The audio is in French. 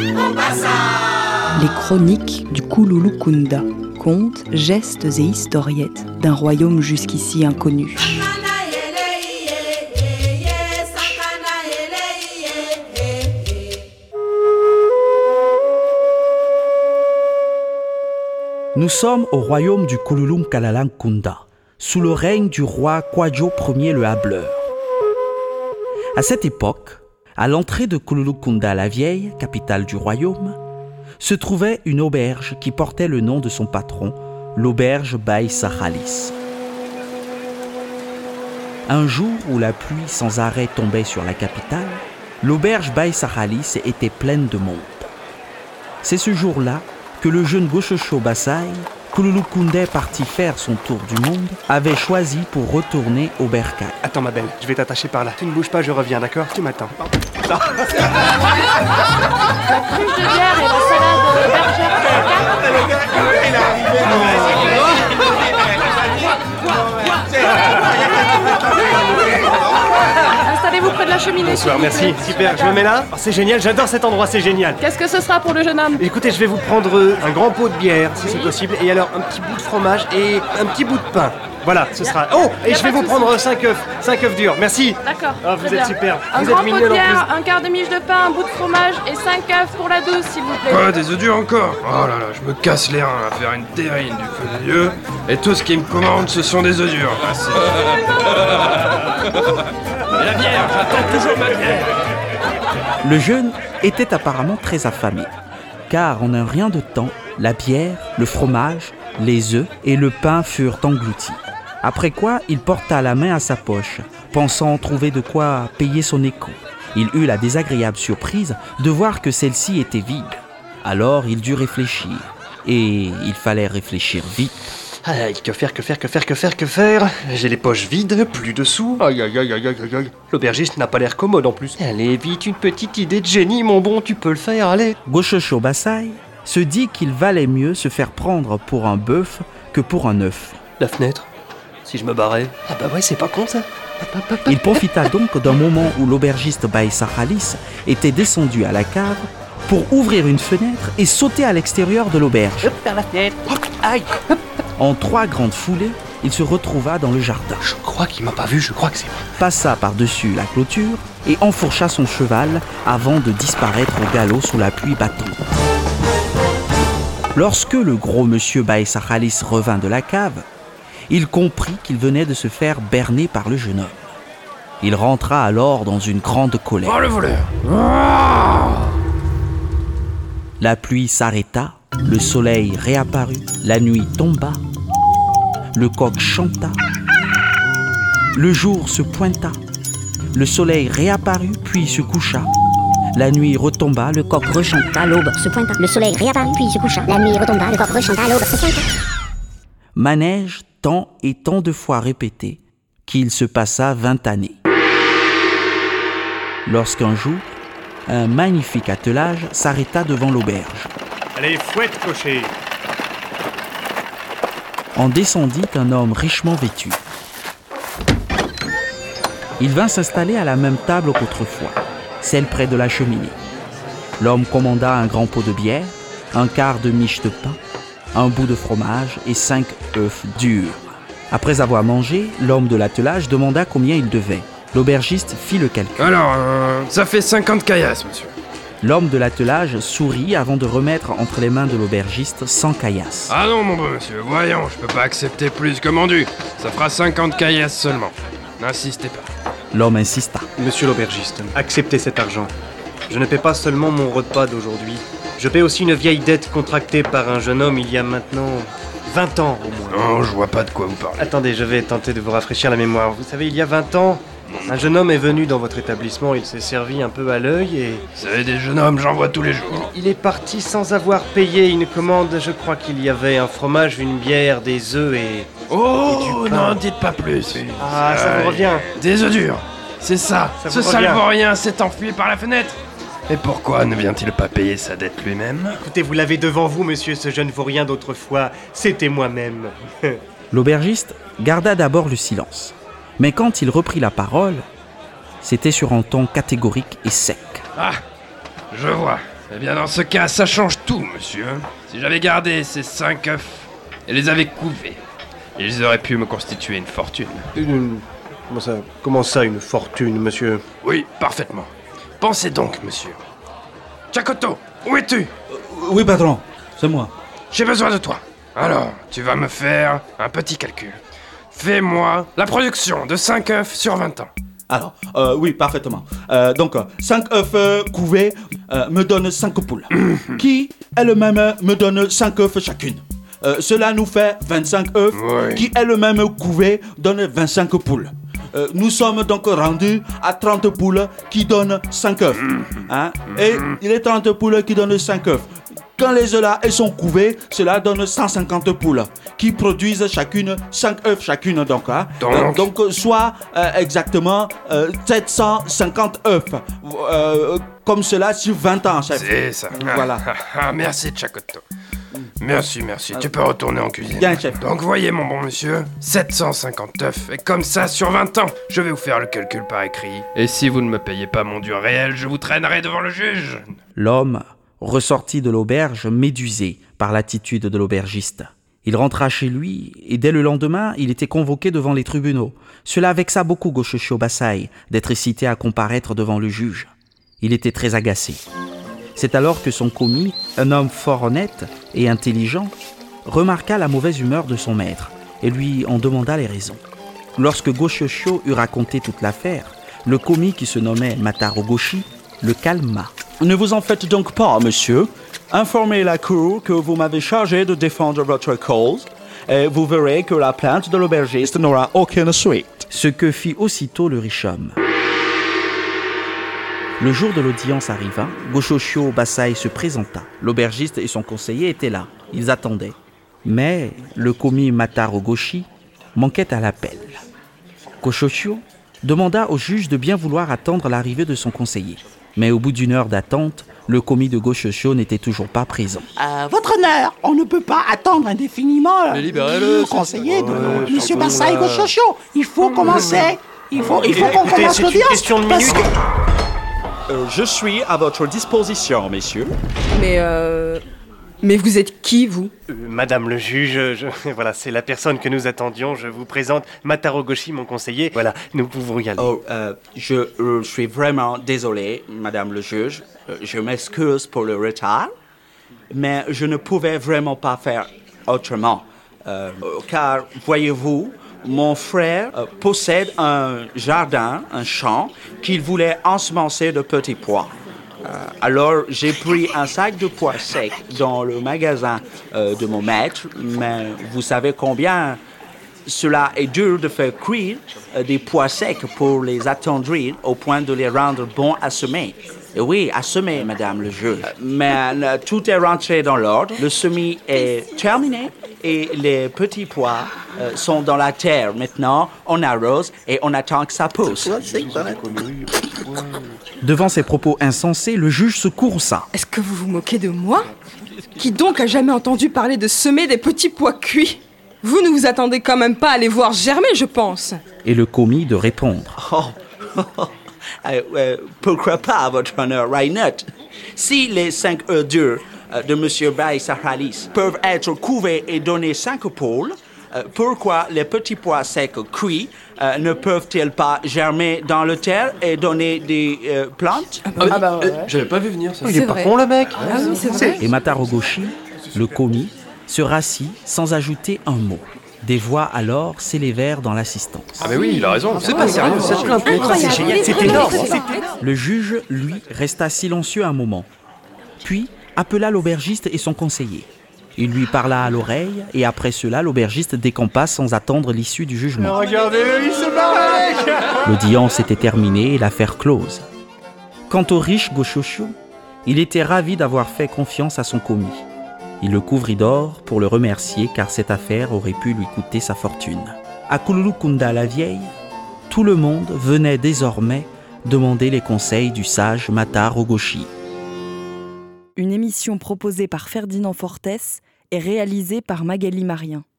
Les chroniques du Kululukunda, contes, gestes et historiettes d'un royaume jusqu'ici inconnu. Nous sommes au royaume du Kululum-Kalalang-Kunda, sous le règne du roi Kwadjo Ier le Hableur. À cette époque, à l'entrée de Kululukunda la Vieille, capitale du royaume, se trouvait une auberge qui portait le nom de son patron, l'auberge Baï Sakhalis. Un jour où la pluie sans arrêt tombait sur la capitale, l'auberge Baï Sakhalis était pleine de monde. C'est ce jour-là que le jeune Goshosho Basai, Kululukunda parti faire son tour du monde, avait choisi pour retourner au bercail. Attends ma belle, je vais t'attacher par là. Tu ne bouges pas, je reviens, d'accord? Tu m'attends. La cruche de bière et la salade bergère. Il est arrivé. Installez-vous près de la cheminée. Bonsoir, merci. Super, je me mets là. Oh, c'est génial, j'adore cet endroit, c'est génial. Qu'est-ce que ce sera pour le jeune homme? Écoutez, je vais vous prendre un grand pot de bière, si c'est possible, et alors un petit bout de fromage et un petit bout de pain. Voilà, ce sera... Oh, et je vais vous prendre 5 œufs durs, merci. D'accord. Oh, vous êtes super. Un Vous grand êtes pot de mignonne en bière, plus. un quart de miche de pain, un bout de fromage et 5 œufs pour la douce, s'il vous plaît. Quoi, des œufs durs encore? Oh là là, je me casse les reins à faire une terrine du feu des yeux. Et tout ce qui me commande, ce sont des œufs durs. Ah, et la bière, j'attends toujours ma bière. Le jeune était apparemment très affamé, car en un rien de temps, la bière, le fromage, les œufs et le pain furent engloutis. Après quoi, il porta la main à sa poche, pensant trouver de quoi payer son écho. Il eut la désagréable surprise de voir que celle-ci était vide. Alors il dut réfléchir, et il fallait réfléchir vite. Aïe, que faire? J'ai les poches vides, plus de sous. Aïe. L'aubergiste n'a pas l'air commode en plus. Allez, vite, une petite idée de génie, mon bon, tu peux le faire, allez. Goshosho Basai se dit qu'il valait mieux se faire prendre pour un bœuf que pour un œuf. La fenêtre? Si je me barrais? Ah bah ouais, c'est pas con ça. Il profita donc d'un moment où l'aubergiste Baï Sakhalis était descendu à la cave pour ouvrir une fenêtre et sauter à l'extérieur de l'auberge. Hop, vers la fenêtre. Aïe. En 3 grandes foulées, il se retrouva dans le jardin. Je crois qu'il m'a pas vu, je crois que c'est moi. Passa par-dessus la clôture et enfourcha son cheval avant de disparaître au galop sous la pluie battante. Lorsque le gros monsieur Baï Sakhalis revint de la cave, il comprit qu'il venait de se faire berner par le jeune homme. Il rentra alors dans une grande colère. Oh le voleur! La pluie s'arrêta, le soleil réapparut, la nuit tomba, le coq chanta, le jour se pointa, le soleil réapparut puis se coucha, la nuit retomba, le coq rechanta, l'aube se pointa, Le soleil réapparut puis se coucha. La nuit retomba, le coq rechanta, l'aube se pointa. manège tant et tant de fois répété qu'il se passa 20 années. Lorsqu'un jour, un magnifique attelage s'arrêta devant l'auberge. Allez, fouette, cocher. En descendit un homme richement vêtu. Il vint s'installer à la même table qu'autrefois, celle près de la cheminée. L'homme commanda un grand pot de bière, un quart de miche de pain, un bout de fromage et 5 œufs durs. Après avoir mangé, l'homme de l'attelage demanda combien il devait. L'aubergiste fit le calcul. Alors, ça fait 50 caillasses, monsieur. L'homme de l'attelage sourit avant de remettre entre les mains de l'aubergiste 100 caillasses. Ah non, mon bon monsieur, voyons, je peux pas accepter plus que mon dû. Ça fera 50 caillasses seulement. N'insistez pas. L'homme insista. Monsieur l'aubergiste, acceptez cet argent. Je ne paie pas seulement mon repas d'aujourd'hui. Je paie aussi une vieille dette contractée par un jeune homme il y a maintenant 20 ans au moins. Non, je vois pas de quoi vous parlez. Attendez, je vais tenter de vous rafraîchir la mémoire. Vous savez, il y a 20 ans, un jeune homme est venu dans votre établissement, il s'est servi un peu à l'œil et... Vous savez, des jeunes hommes, j'en vois tous les jours. Il est parti sans avoir payé une commande. Je crois qu'il y avait un fromage, une bière, des œufs et... Oh, Et du pain. non, dites pas plus. Ah, ça vous revient. Des œufs durs. C'est ça. Ça Ce vous revient. salvaurien s'est enfui par la fenêtre. Et pourquoi ne vient-il pas payer sa dette lui-même? Écoutez, vous l'avez devant vous, monsieur, ce jeune vaurien d'autrefois. C'était moi-même. L'aubergiste garda d'abord le silence. Mais quand il reprit la parole, c'était sur un ton catégorique et sec. Ah, je vois. Eh bien, dans ce cas, ça change tout, monsieur. Si j'avais gardé ces 5 œufs et les avais couvés, ils auraient pu me constituer une fortune. Comment ça, une fortune, monsieur? Oui, parfaitement. Pensez donc, monsieur. Chakoto, où es-tu? Oui, patron, c'est moi. J'ai besoin de toi. Alors, tu vas me faire un petit calcul. Fais-moi la production de 5 œufs sur 20 ans. Alors, oui, parfaitement. Donc, 5 œufs couvés me donnent 5 poules, qui, elles-mêmes, me donnent 5 œufs chacune. Cela nous fait 25 œufs, Oui. qui, elles-mêmes, couvés, donnent 25 poules. Nous sommes donc rendus à 30 poules qui donnent 5 œufs. Hein? Et les 30 poules qui donnent 5 œufs. Quand les œufs-là sont couvés, cela donne 150 poules qui produisent chacune 5 œufs chacune. Donc, hein? Donc soit exactement 750 œufs. Comme cela sur 20 ans, chef. C'est ça. Voilà. Merci, Chakoto. Merci. Tu peux retourner en cuisine. Bien, chef. Donc, voyez, mon bon monsieur, 750 œufs. Et comme ça, sur 20 ans, je vais vous faire le calcul par écrit. Et si vous ne me payez pas mon dû réel, je vous traînerai devant le juge. L'homme ressortit de l'auberge médusé par l'attitude de l'aubergiste. Il rentra chez lui et dès le lendemain, il était convoqué devant les tribunaux. Cela vexa beaucoup Go-Shoshu Basai d'être cité à comparaître devant le juge. Il était très agacé. C'est alors que son commis, un homme fort honnête et intelligent, remarqua la mauvaise humeur de son maître et lui en demanda les raisons. Lorsque Go-Shoshu eut raconté toute l'affaire, le commis qui se nommait Mataro Goshi le calma. Ne vous en faites donc pas, monsieur. Informez la cour que vous m'avez chargé de défendre votre cause et vous verrez que la plainte de l'aubergiste n'aura aucune suite. Ce que fit aussitôt le riche homme. Le jour de l'audience arriva, Go-Shoshu Basai se présenta. L'aubergiste et son conseiller étaient là. Ils attendaient. Mais le commis Mataro Goshi manquait à l'appel. Go-Shoshu demanda au juge de bien vouloir attendre l'arrivée de son conseiller. Mais au bout d'une heure d'attente, le commis de Go-Shoshu n'était toujours pas présent. Votre honneur, on ne peut pas attendre indéfiniment le conseiller de M. Basai Go-Shoshu. Il faut commencer. Il faut qu'on commence C'est une l'audience. question de minutes. Je suis à votre disposition, messieurs. Mais vous êtes qui, vous? Madame le juge, voilà, c'est la personne que nous attendions. Je vous présente Mataro Goshi, mon conseiller. Voilà, nous pouvons y aller. Je suis vraiment désolé, madame le juge. Je m'excuse pour le retard, mais je ne pouvais vraiment pas faire autrement. Car, voyez-vous, mon frère possède un jardin, un champ, qu'il voulait ensemencer de petits pois. Alors, j'ai pris un sac de pois secs dans le magasin de mon maître, mais vous savez combien cela est dur de faire cuire des pois secs pour les attendrir au point de les rendre bons à semer. Et oui, à semer, madame le juge. Mais tout est rentré dans l'ordre, le semis est terminé et les petits pois sont dans la terre. Maintenant, on arrose et on attend que ça pousse. Devant ces propos insensés, le juge se courrouça. Est-ce que vous vous moquez de moi? Qui donc a jamais entendu parler de semer des petits pois cuits? Vous ne vous attendez quand même pas à les voir germer, je pense. Et le commis de répondre. Pourquoi pas, votre honneur, why not? Si les 5 œufs durs de M. Bai Saralis peuvent être couvés et donner 5 poules, pourquoi les petits pois secs cuits ne peuvent-ils pas germer dans le terre et donner des plantes? J'avais pas vu venir ça. Il est pas con, le mec. Ah oui, c'est vrai. Et Mataro Goshi, le commis, se rassit sans ajouter un mot. Des voix alors s'élevèrent dans l'assistance. Ah mais oui, il a raison. C'est pas sérieux, cette plainte. C'est génial, c'est énorme. Le juge, lui, resta silencieux un moment, puis appela l'aubergiste et son conseiller. Il lui parla à l'oreille, et après cela, l'aubergiste décampa sans attendre l'issue du jugement. Regardez, il se barre avec. L'audience était terminée et l'affaire close. Quant au riche Go-Shoshu, il était ravi d'avoir fait confiance à son commis. Il le couvrit d'or pour le remercier car cette affaire aurait pu lui coûter sa fortune. À Kululukunda la vieille, tout le monde venait désormais demander les conseils du sage Mataro Goshi. Une émission proposée par Ferdinand Fortès et réalisée par Magali Marien.